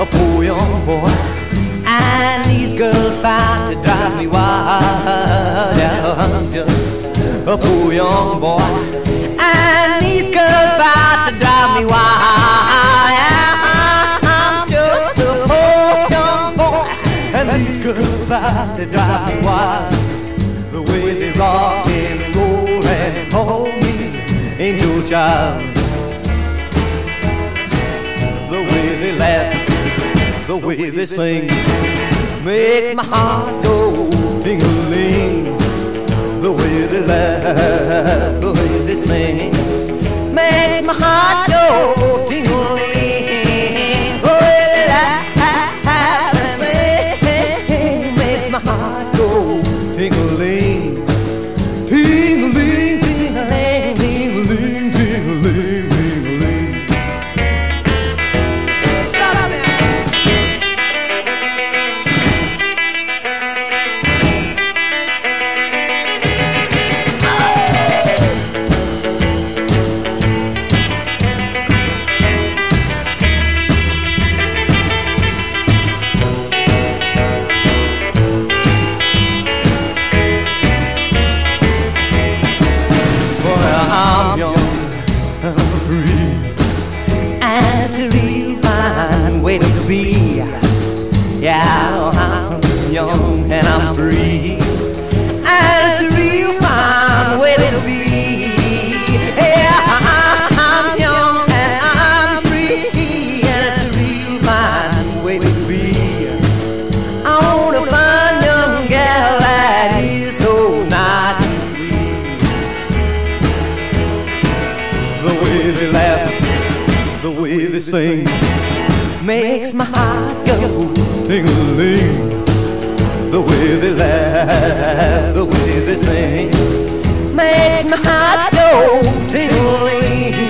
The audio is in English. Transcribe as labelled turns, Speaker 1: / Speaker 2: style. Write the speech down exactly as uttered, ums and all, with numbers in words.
Speaker 1: a poor young boy. And these girls bound to drive me wild. Yeah, I'm just a poor young boy. And these girls bound to drive me wild. Yeah, I'm just a poor young boy. And these girls bound to drive me wild. The way they rock and roll and call me angel child. The way they laugh, the way they sing, makes my heart go ting-a-ling. The way they laugh, the way they sing, makes my heart go ting-a-ling. The way they laugh and sing, makes my heart go ting-a-ling. Ting-a-ling, ting-a-ling, ting-a-ling, ting-a-ling, ting-a-ling. Stop out there. I'm young, I'm free, and it's a real fine way to be. Yeah, I'm young and I'm free, and it's a real fine way to be. Yeah, I'm young and I'm free, and it's a real fine way to be. I wanna find a young gal that is so nice. The way they laugh, the way they sing, makes my heart go ting-a-ling. The way they laugh, the way they sing, makes my heart go ting-a-ling.